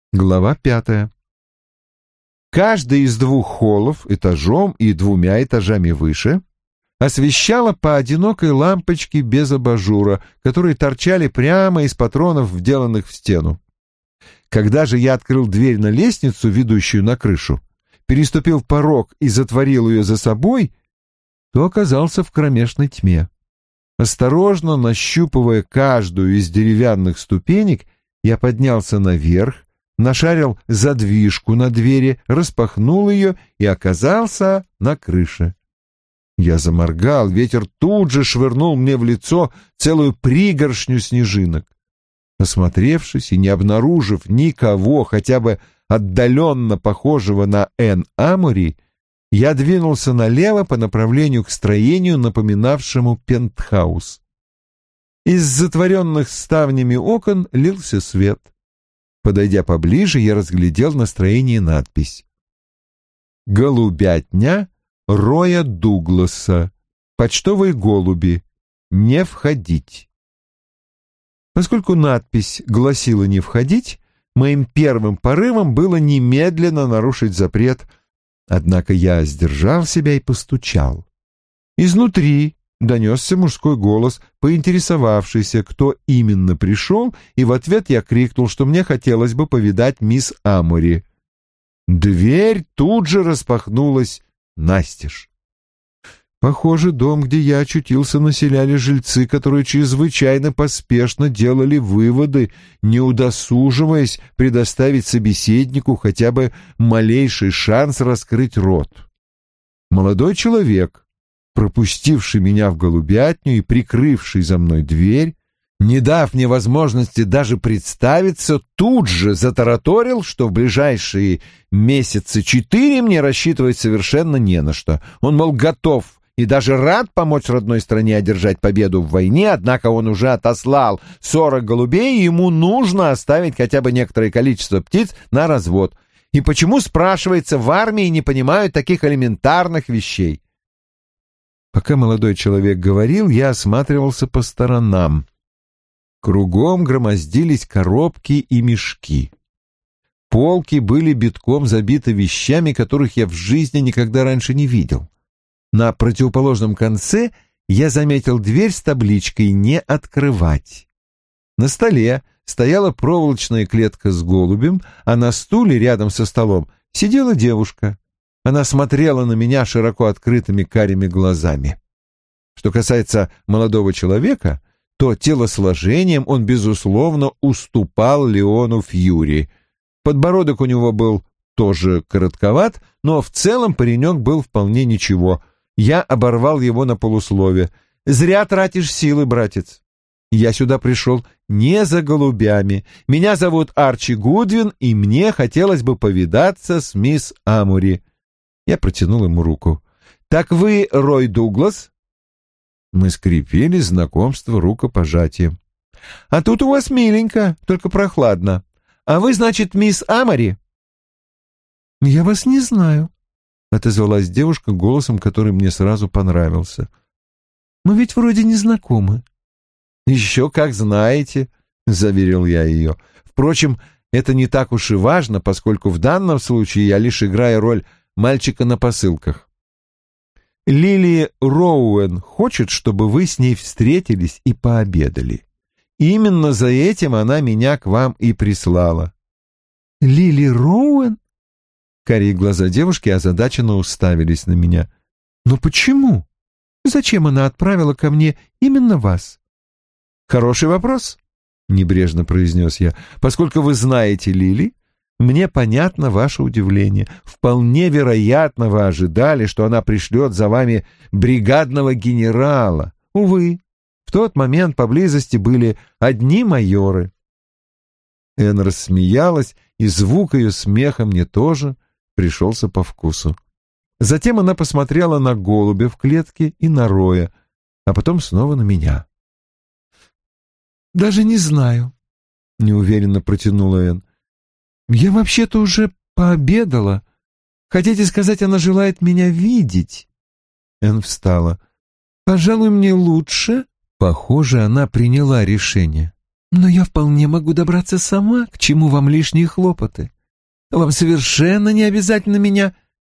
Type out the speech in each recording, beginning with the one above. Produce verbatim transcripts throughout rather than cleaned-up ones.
Глава пятая. Каждый из двух холлов этажом и двумя этажами выше освещала по одинокой лампочке без абажура, которые торчали прямо из патронов, вделанных в стену. Когда же я открыл дверь на лестницу, ведущую на крышу, переступил порог и затворил ее за собой, то оказался в кромешной тьме. Осторожно нащупывая каждую из деревянных ступенек, я поднялся наверх, нашарил задвижку на двери, распахнул ее и оказался на крыше. Я заморгал, ветер тут же швырнул мне в лицо целую пригоршню снежинок. Осмотревшись и не обнаружив никого, хотя бы отдаленно похожего на Энн Амори, я двинулся налево по направлению к строению, напоминавшему пентхаус. Из затворенных ставнями окон лился свет. Подойдя поближе, я разглядел на строении надпись: «Голубятня Роя Дугласа. Почтовые голуби. Не входить». Поскольку надпись гласила «не входить», моим первым порывом было немедленно нарушить запрет, однако я сдержал себя и постучал. Изнутри донесся мужской голос, поинтересовавшийся, кто именно пришел, и в ответ я крикнул, что мне хотелось бы повидать мисс Амори. Дверь тут же распахнулась настежь. Похоже, дом, где я очутился, населяли жильцы, которые чрезвычайно поспешно делали выводы, не удосуживаясь предоставить собеседнику хотя бы малейший шанс раскрыть рот. Молодой человек, пропустивший меня в голубятню и прикрывший за мной дверь, не дав мне возможности даже представиться, тут же затараторил, что в ближайшие месяца четыре мне рассчитывать совершенно не на что. Он, мол, готов и даже рад помочь родной стране одержать победу в войне, однако он уже отослал сорок голубей, и ему нужно оставить хотя бы некоторое количество птиц на развод. И почему, спрашивается, в армии не понимают таких элементарных вещей? Пока молодой человек говорил, я осматривался по сторонам. Кругом громоздились коробки и мешки. Полки были битком забиты вещами, которых я в жизни никогда раньше не видел. На противоположном конце я заметил дверь с табличкой «Не открывать». На столе стояла проволочная клетка с голубем, а на стуле рядом со столом сидела девушка. Она смотрела на меня широко открытыми карими глазами. Что касается молодого человека, то телосложением он, безусловно, уступал Леону Фьюри. Подбородок у него был тоже коротковат, но в целом паренек был вполне ничего. Я оборвал его на полуслове. «Зря тратишь силы, братец. Я сюда пришел не за голубями. Меня зовут Арчи Гудвин, и мне хотелось бы повидаться с мисс Амори». Я протянул ему руку. «Так вы Рой Дуглас?» Мы скрепили знакомство рукопожатием. «А тут у вас миленько, только прохладно. А вы, значит, мисс Амори?» «Я вас не знаю», — отозвалась девушка голосом, который мне сразу понравился. «Мы ведь вроде не знакомы». «Еще как знаете», — заверил я ее. «Впрочем, это не так уж и важно, поскольку в данном случае я лишь играю роль мальчика на посылках. Лили Роуэн хочет, чтобы вы с ней встретились и пообедали. Именно за этим она меня к вам и прислала». «Лили Роуэн?» Карие глаза девушки озадаченно уставились на меня. «Но почему? Зачем она отправила ко мне именно вас?» «Хороший вопрос», — небрежно произнес я. «Поскольку вы знаете Лили, мне понятно ваше удивление. Вполне вероятно, вы ожидали, что она пришлет за вами бригадного генерала. Увы, в тот момент поблизости были одни майоры». Энн рассмеялась, и звук ее смеха мне тоже пришелся по вкусу. Затем она посмотрела на голубя в клетке и на Роя, а потом снова на меня. «Даже не знаю», — неуверенно протянула Энн. «Я вообще-то уже пообедала. Хотите сказать, она желает меня видеть?» Энн встала. «Пожалуй, мне лучше». Похоже, она приняла решение. Но я вполне могу добраться сама, к чему вам лишние хлопоты. Вам совершенно не обязательно меня...»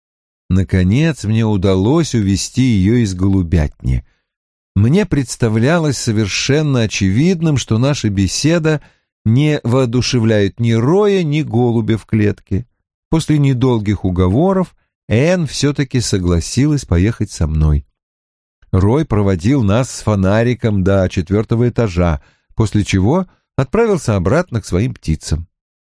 Наконец мне удалось увести ее из голубятни. Мне представлялось совершенно очевидным, что наша беседа не воодушевляет ни Роя, ни голубя в клетке. После недолгих уговоров Энн все-таки согласилась поехать со мной. Рой проводил нас с фонариком до четвертого этажа, после чего отправился обратно к своим птицам.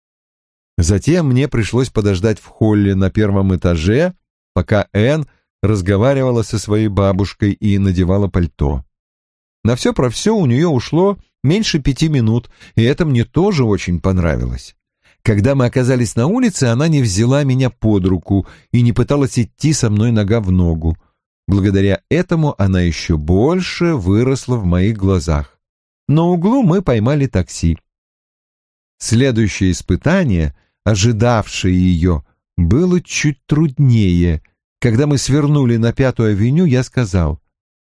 Затем мне пришлось подождать в холле на первом этаже, пока Энн разговаривала со своей бабушкой и надевала пальто. На все про все у нее ушло меньше пяти минут, и это мне тоже очень понравилось. Когда мы оказались на улице, она не взяла меня под руку и не пыталась идти со мной нога в ногу. Благодаря этому она еще больше выросла в моих глазах. На углу мы поймали такси. Следующее испытание, ожидавшее ее, было чуть труднее. Когда мы свернули на Пятую авеню, я сказал: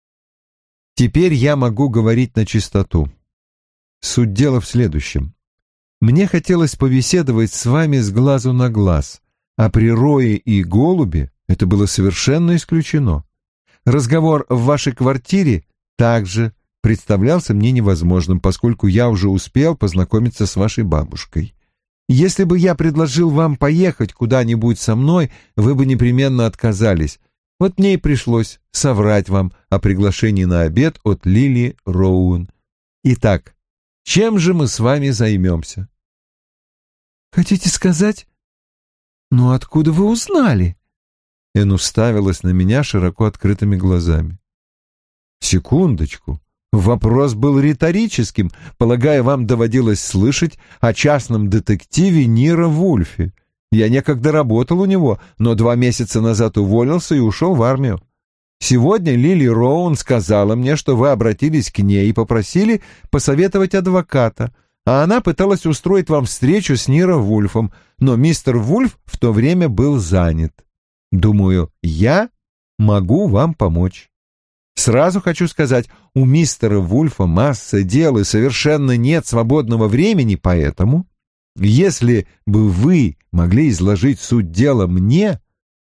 «Теперь я могу говорить на чистоту. Суть дела в следующем. Мне хотелось побеседовать с вами с глазу на глаз, а при Рое и голубе это было совершенно исключено. Разговор в вашей квартире также представлялся мне невозможным, поскольку я уже успел познакомиться с вашей бабушкой. Если бы я предложил вам поехать куда-нибудь со мной, вы бы непременно отказались. Вот мне и пришлось соврать вам о приглашении на обед от Лили Роуэн. Итак, чем же мы с вами займемся?» «Хотите сказать? Ну откуда вы узнали?» Энн уставилась на меня широко открытыми глазами. «Секундочку. Вопрос был риторическим. Полагаю, вам доводилось слышать о частном детективе Ниро Вульфе. Я некогда работал у него, но два месяца назад уволился и ушел в армию. Сегодня Лили Роуэн сказала мне, что вы обратились к ней и попросили посоветовать адвоката, а она пыталась устроить вам встречу с Ниро Вульфом, но мистер Вульф в то время был занят. Думаю, я могу вам помочь. Сразу хочу сказать, у мистера Вульфа масса дел и совершенно нет свободного времени, поэтому, если бы вы могли изложить суть дела мне...»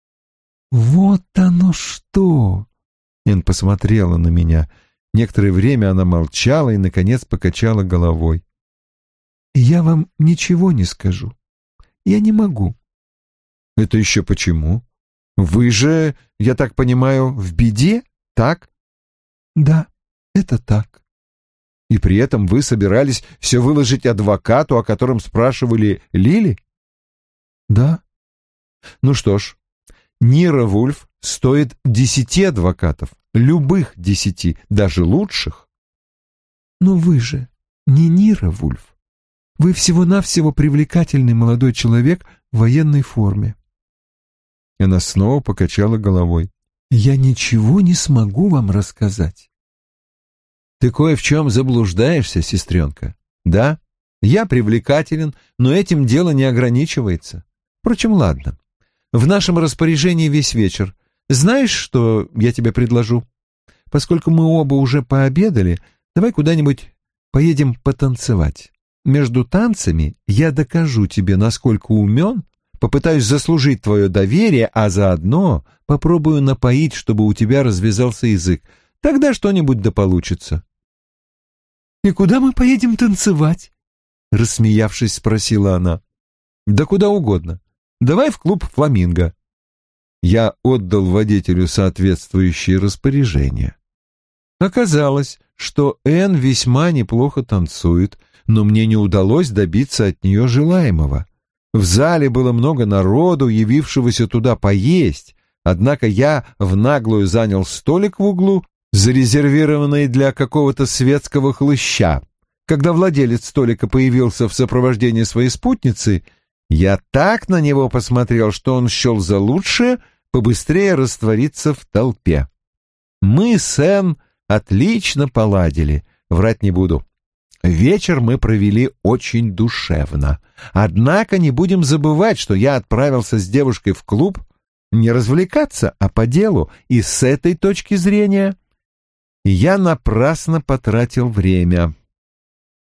«Вот оно что!» Энн посмотрела на меня. Некоторое время она молчала и, наконец, покачала головой. «Я вам ничего не скажу. Я не могу». «Это еще почему? Вы же, я так понимаю, в беде, так?» «Да, это так». «И при этом вы собирались все выложить адвокату, о котором спрашивали Лили?» «Да». «Ну что ж, Ниро Вульф стоит десяти адвокатов, любых десяти, даже лучших». «Но вы же не Ниро Вульф. Вы всего-навсего привлекательный молодой человек в военной форме». Она снова покачала головой. «Я ничего не смогу вам рассказать». «Ты кое в чем заблуждаешься, сестренка. Да, я привлекателен, но этим дело не ограничивается. Впрочем, ладно. В нашем распоряжении весь вечер. Знаешь, что я тебе предложу? Поскольку мы оба уже пообедали, давай куда-нибудь поедем потанцевать. Между танцами я докажу тебе, насколько умен, попытаюсь заслужить твое доверие, а заодно попробую напоить, чтобы у тебя развязался язык. Тогда что-нибудь да получится». «И куда мы поедем танцевать?» — рассмеявшись, спросила она. «Да куда угодно. Давай в клуб «Фламинго». Я отдал водителю соответствующие распоряжения. Оказалось, что Энн весьма неплохо танцует, но мне не удалось добиться от нее желаемого. В зале было много народу, явившегося туда поесть, однако я в наглую занял столик в углу, зарезервированный для какого-то светского хлыща. Когда владелец столика появился в сопровождении своей спутницы, я так на него посмотрел, что он счел за лучшее побыстрее раствориться в толпе. Мы с Энн отлично поладили, врать не буду. Вечер мы провели очень душевно. Однако не будем забывать, что я отправился с девушкой в клуб не развлекаться, а по делу, и с этой точки зрения я напрасно потратил время.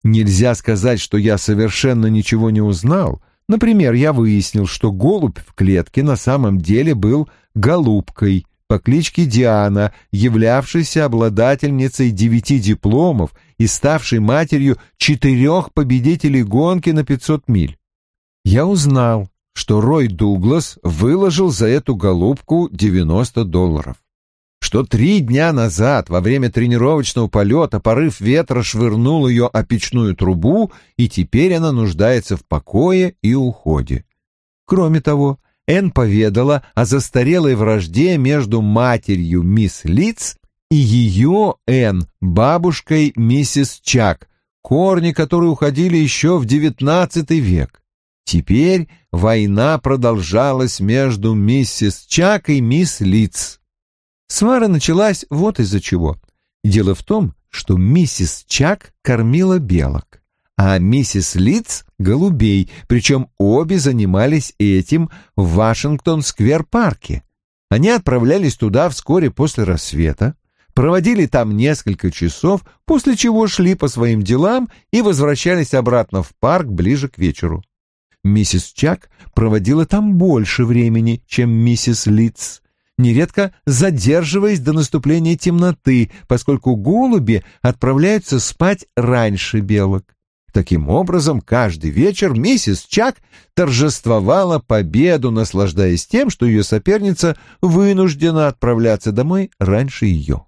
Нельзя сказать, что я совершенно ничего не узнал. Например, я выяснил, что голубь в клетке на самом деле был голубкой по кличке Диана, являвшейся обладательницей девяти дипломов и ставшей матерью четырех победителей гонки на пятьсот миль. Я узнал, что Рой Дуглас выложил за эту голубку девяносто долларов. Что три дня назад, во время тренировочного полета, порыв ветра швырнул ее о печную трубу, и теперь она нуждается в покое и уходе. Кроме того, Энн поведала о застарелой вражде между матерью мисс Литц и ее, Энн, бабушкой миссис Чак, корни которой уходили еще в девятнадцатый век. Теперь война продолжалась между миссис Чак и мисс Литц. Свара началась вот из-за чего. Дело в том, что миссис Чак кормила белок, а миссис Литц — голубей, причем обе занимались этим в Вашингтон-сквер-парке. Они отправлялись туда вскоре после рассвета, проводили там несколько часов, после чего шли по своим делам и возвращались обратно в парк ближе к вечеру. Миссис Чак проводила там больше времени, чем миссис Литц, нередко задерживаясь до наступления темноты, поскольку голуби отправляются спать раньше белок. Таким образом, каждый вечер миссис Чак торжествовала победу, наслаждаясь тем, что ее соперница вынуждена отправляться домой раньше ее.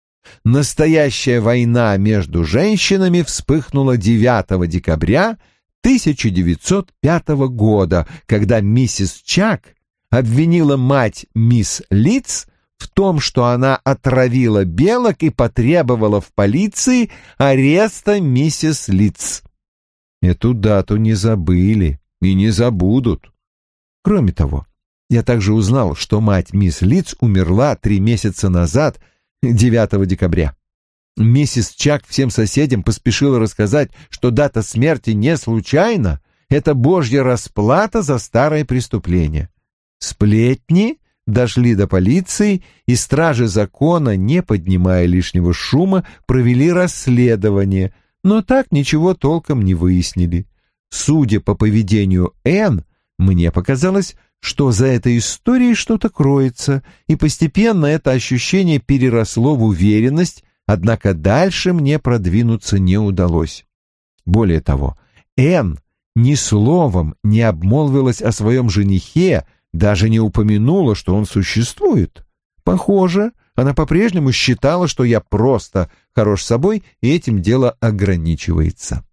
Настоящая война между женщинами вспыхнула девятого декабря тысяча девятьсот пятого года, когда миссис Чак обвинила мать мисс Литц в том, что она отравила белок и потребовала в полиции ареста миссис Литц. Эту дату не забыли и не забудут. Кроме того, я также узнал, что мать мисс Литц умерла три месяца назад, девятого декабря. Миссис Чак всем соседям поспешила рассказать, что дата смерти не случайна, это божья расплата за старое преступление. Сплетни дошли до полиции, и стражи закона, не поднимая лишнего шума, провели расследование, но так ничего толком не выяснили. Судя по поведению Энн, мне показалось, что за этой историей что-то кроется, и постепенно это ощущение переросло в уверенность, однако дальше мне продвинуться не удалось. Более того, Энн ни словом не обмолвилась о своем женихе, даже не упомянула, что он существует. Похоже, она по-прежнему считала, что я просто хорош собой, и этим дело ограничивается.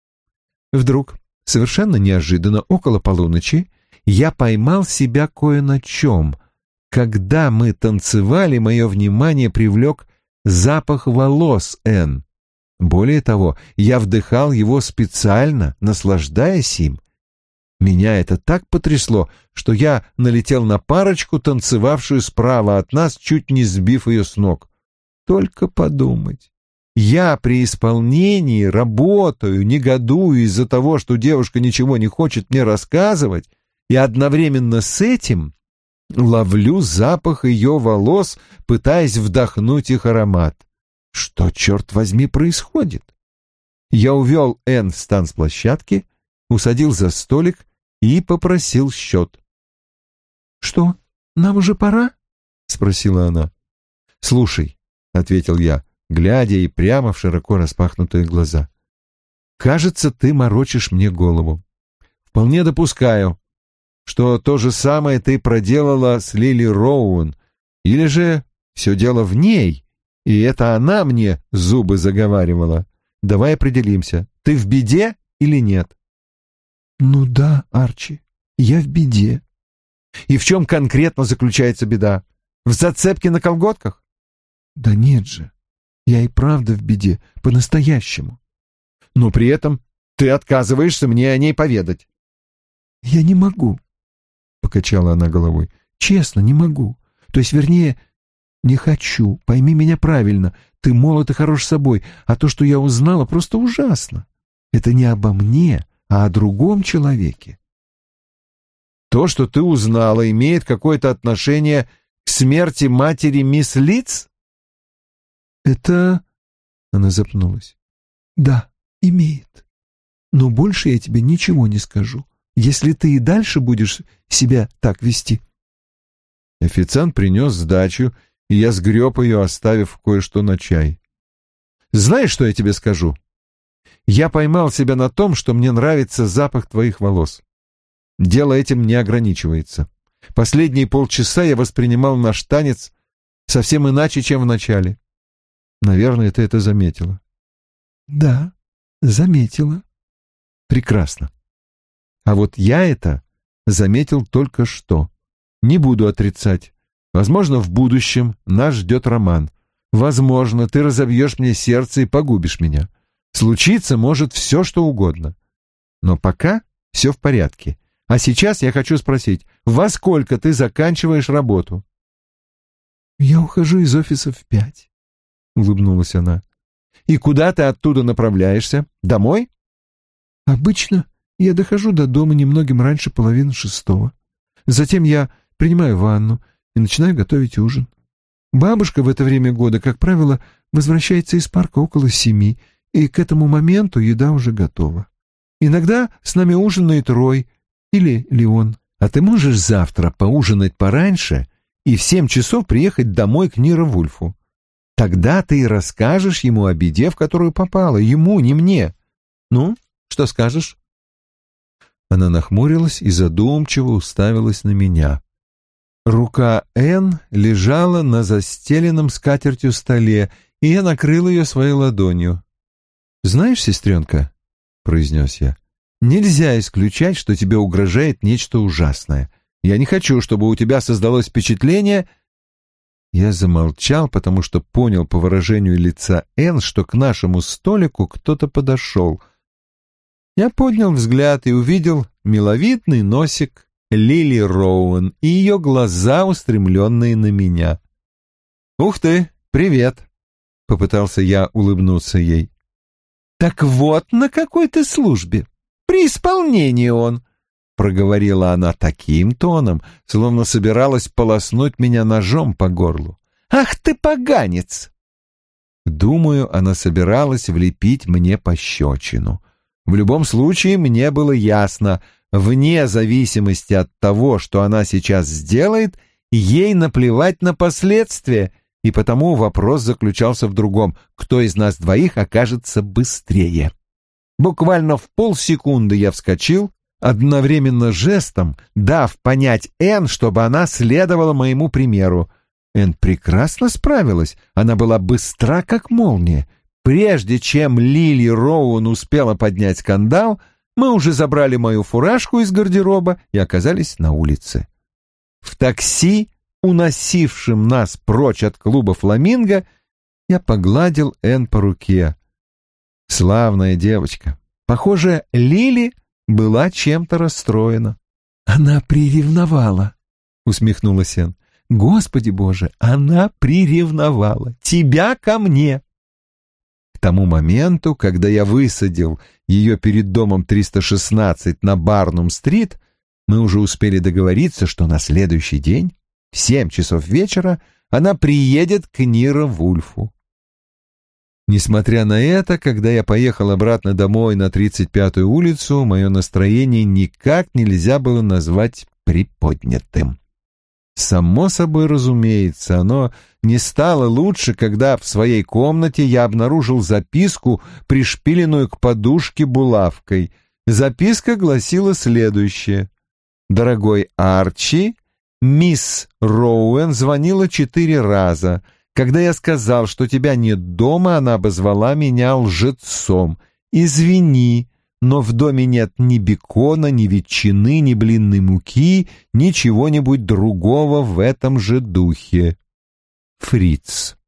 Вдруг, совершенно неожиданно, около полуночи, я поймал себя кое на чем. Когда мы танцевали, мое внимание привлек запах волос Энн. Более того, я вдыхал его специально, наслаждаясь им. Меня это так потрясло, что я налетел на парочку, танцевавшую справа от нас, чуть не сбив ее с ног. Только подумать. Я при исполнении работаю, негодую из-за того, что девушка ничего не хочет мне рассказывать, и одновременно с этим ловлю запах ее волос, пытаясь вдохнуть их аромат. Что, черт возьми, происходит? Я увел Энн с танцплощадки, усадил за столик и попросил счет. «Что, нам уже пора?» — спросила она. «Слушай», — ответил я, глядя ей прямо в широко распахнутые глаза, «кажется, ты морочишь мне голову. Вполне допускаю, что то же самое ты проделала с Лили Роуэн, или же все дело в ней, и это она мне зубы заговаривала. Давай определимся, ты в беде или нет?» «Ну да, Арчи, я в беде». «И в чем конкретно заключается беда? В зацепке на колготках?» «Да нет же, я и правда в беде, по-настоящему». «Но при этом ты отказываешься мне о ней поведать». «Я не могу», — покачала она головой. «Честно, не могу. То есть, вернее, не хочу. Пойми меня правильно. Ты молод и хорош собой, а то, что я узнала, просто ужасно. Это не обо мне, а о другом человеке». «То, что ты узнала, имеет какое-то отношение к смерти матери мисс Литц?» «Это...» — она запнулась. «Да, Имеет. Но больше я тебе ничего не скажу, если ты и дальше будешь себя так вести. Официант принес сдачу, и я сгреб ее, оставив кое-что на чай. Знаешь, что я тебе скажу? Я поймал себя на том, что мне нравится запах твоих волос. Дело этим не ограничивается. Последние полчаса я воспринимал наш танец совсем иначе, чем в начале. Наверное, ты это заметила. Да, заметила. Прекрасно. А вот я это заметил только что. Не буду отрицать. Возможно, в будущем нас ждет роман. Возможно, ты разобьешь мне сердце и погубишь меня. Случиться может все, что угодно. Но пока все в порядке. А сейчас я хочу спросить, во сколько ты заканчиваешь работу? Я ухожу из офиса в пять, — улыбнулась она. И куда ты оттуда направляешься? Домой? Обычно я дохожу до дома немногим раньше половины шестого. Затем я принимаю ванну и начинаю готовить ужин. Бабушка в это время года, как правило, возвращается из парка около семи, и к этому моменту еда уже готова. Иногда с нами ужинает Рой или Леон. А ты можешь завтра поужинать пораньше и в семь часов приехать домой к Ниро Вульфу? Тогда ты и расскажешь ему о беде, в которую попала, ему, не мне. Ну, что скажешь?» Она нахмурилась и задумчиво уставилась на меня. Рука Энн лежала на застеленном скатертью столе, и я накрыл ее своей ладонью. «Знаешь, сестренка, — произнес я, — нельзя исключать, что тебе угрожает нечто ужасное. Я не хочу, чтобы у тебя создалось впечатление...» Я замолчал, потому что понял по выражению лица Энн, что к нашему столику кто-то подошел. Я поднял взгляд и увидел миловидный носик Лили Роуэн и ее глаза, устремленные на меня. «Ух ты, привет!» — попытался я улыбнуться ей. «Так вот на какой ты службе! При исполнении он!» — проговорила она таким тоном, словно собиралась полоснуть меня ножом по горлу. «Ах ты поганец!» Думаю, она собиралась влепить мне пощечину. В любом случае, мне было ясно, вне зависимости от того, что она сейчас сделает, ей наплевать на последствия, и потому вопрос заключался в другом: кто из нас двоих окажется быстрее. Буквально в полсекунды я вскочил, одновременно жестом дав понять Энн, чтобы она следовала моему примеру. Энн прекрасно справилась, она была быстра, как молния. Прежде чем Лили Роуэн успела поднять скандал, мы уже забрали мою фуражку из гардероба и оказались на улице. В такси, уносившем нас прочь от клуба «Фламинго», я погладил Энн по руке. Славная девочка. Похоже, Лили была чем-то расстроена. «Она приревновала», — усмехнулась Энн. «Господи Боже, она приревновала тебя ко мне». К тому моменту, когда я высадил ее перед домом триста шестнадцать на Барнум-стрит, мы уже успели договориться, что на следующий день, в семь часов вечера, она приедет к Ниро Вульфу. Несмотря на это, когда я поехал обратно домой на тридцать пятую улицу, мое настроение никак нельзя было назвать приподнятым. Само собой разумеется, оно не стало лучше, когда в своей комнате я обнаружил записку, пришпиленную к подушке булавкой. Записка гласила следующее: «Дорогой Арчи, мисс Роуэн звонила четыре раза. Когда я сказал, что тебя нет дома, она обозвала меня лжецом. Извини, но в доме нет ни бекона, ни ветчины, ни блинной муки, ни чего-нибудь другого в этом же духе. Фриц».